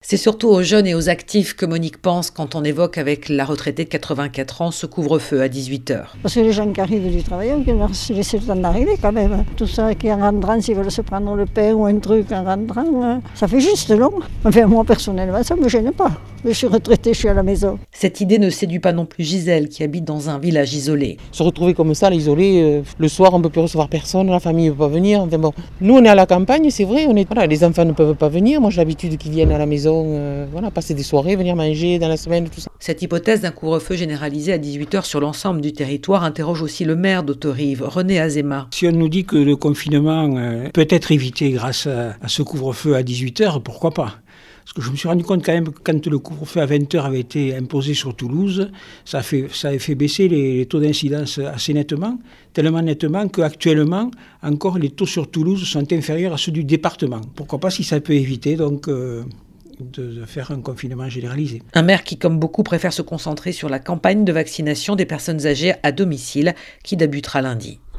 C'est surtout aux jeunes et aux actifs que Monique pense quand on évoque avec la retraitée de 84 ans ce couvre-feu à 18h. Parce que les gens qui arrivent du travail, on leur laisse le temps d'arriver quand même. Tout ça qui en rentrant, s'ils veulent se prendre le pain ou un truc en rentrant, ça fait juste long. Enfin, moi personnellement, ça ne me gêne pas. Je suis retraitée, je suis à la maison. Cette idée ne séduit pas non plus Gisèle, qui habite dans un village isolé. Se retrouver comme ça, isolé, le soir on ne peut plus recevoir personne, la famille ne peut pas venir. Enfin bon, nous on est à la campagne, c'est vrai, les enfants ne peuvent pas venir. Moi j'ai l'habitude qu'ils viennent à la maison, passer des soirées, venir manger dans la semaine, tout ça. Cette hypothèse d'un couvre-feu généralisé à 18h sur l'ensemble du territoire interroge aussi le maire d'Autorive, René Azéma. Si on nous dit que le confinement peut être évité grâce à ce couvre-feu à 18h, pourquoi pas ? Parce que je me suis rendu compte quand même que quand le couvre-feu à 20h avait été imposé sur Toulouse, ça avait fait baisser les taux d'incidence assez nettement, tellement nettement qu'actuellement, encore les taux sur Toulouse sont inférieurs à ceux du département. Pourquoi pas si ça peut éviter donc de faire un confinement généralisé. Un maire qui, comme beaucoup, préfère se concentrer sur la campagne de vaccination des personnes âgées à domicile qui débutera lundi.